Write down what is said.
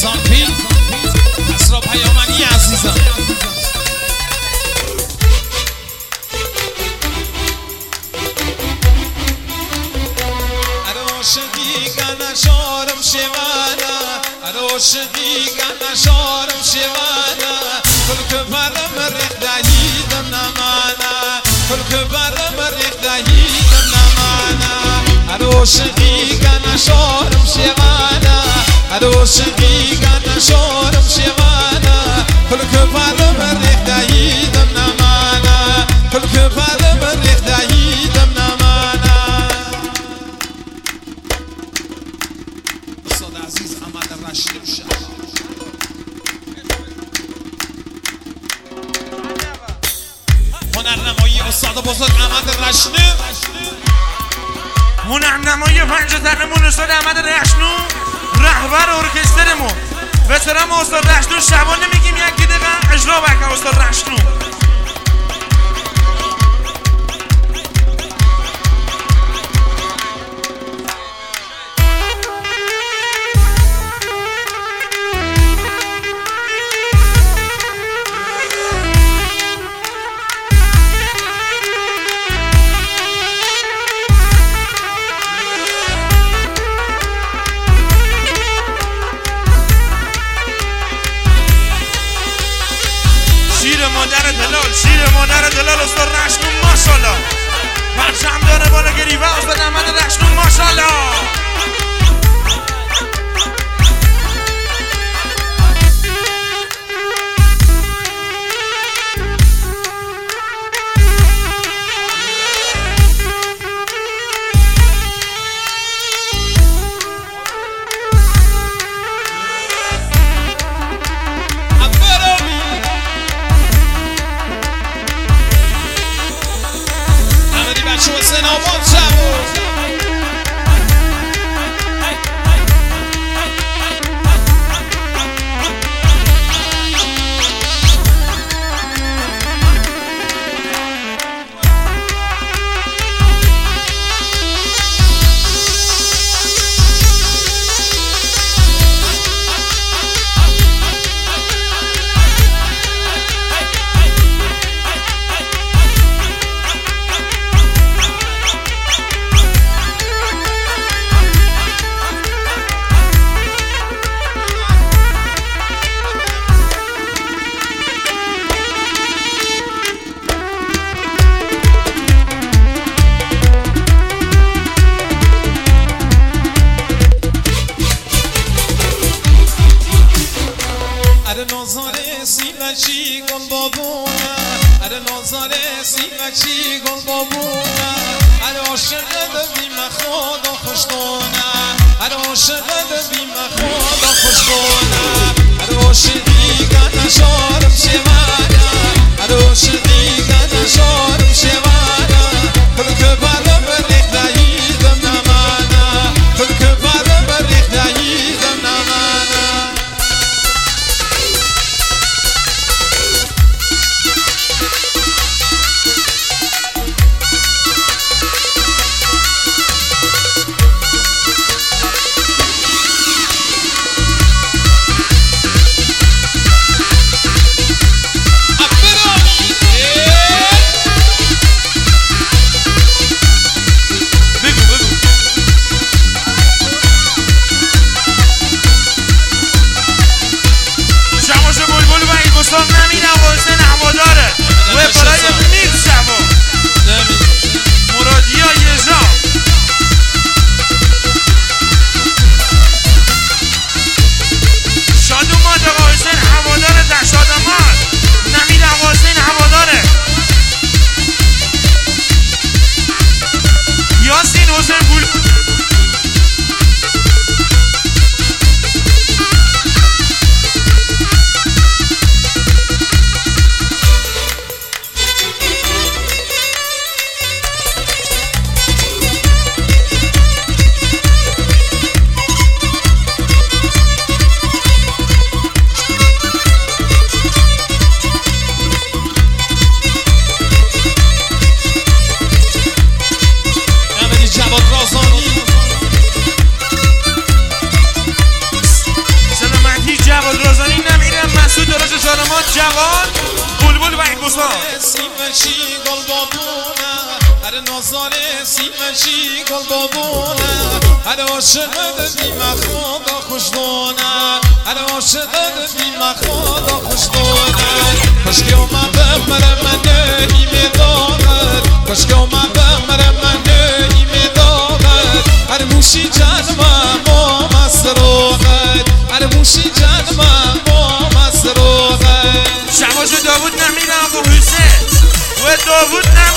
زانپی اسرا پیامنی عزیزم عاشقی گنا شارم شوانا عاشقی گنا شارم شوانا کل که برم ریخ دهیدم نمانا کل که برم ریخ دهیدم نمانا عاشقی گنا شارم شوانا عاشقی گنا شارم شوانا کل که برم ریخ دهیدم نمانا کل که برم ریخ دهیدم نمانا استاد عزیز احمد رشید شاه هنرنمایی استاد بزرگ احمد رشنو هنرنمایی پنجتنمون استاد احمد رشنو رهبر ارکسترمون وترم استاد رشنو شبانه میگیم یک دقیقه اجرا بکن استاد رشنو شیر مادر دلال استاد رشنو ماشالله پرچم داره بالا گریوه استاد احمد رشنو ماشالله سیمچی گل بابونه هر نازاره سیمچی گل بابونه هر عاشق دیما خدا خوشدونه هر عاشق دیما خدا خوشدونه کشکی اومدم مرا من نیمه داغت کشکی اومدم مرا من نیمه داغت هر موشی جانم با مسروغت هر موشی جانم با مسروغت شباش داوود نمیره آقا حسین و داوود نمیره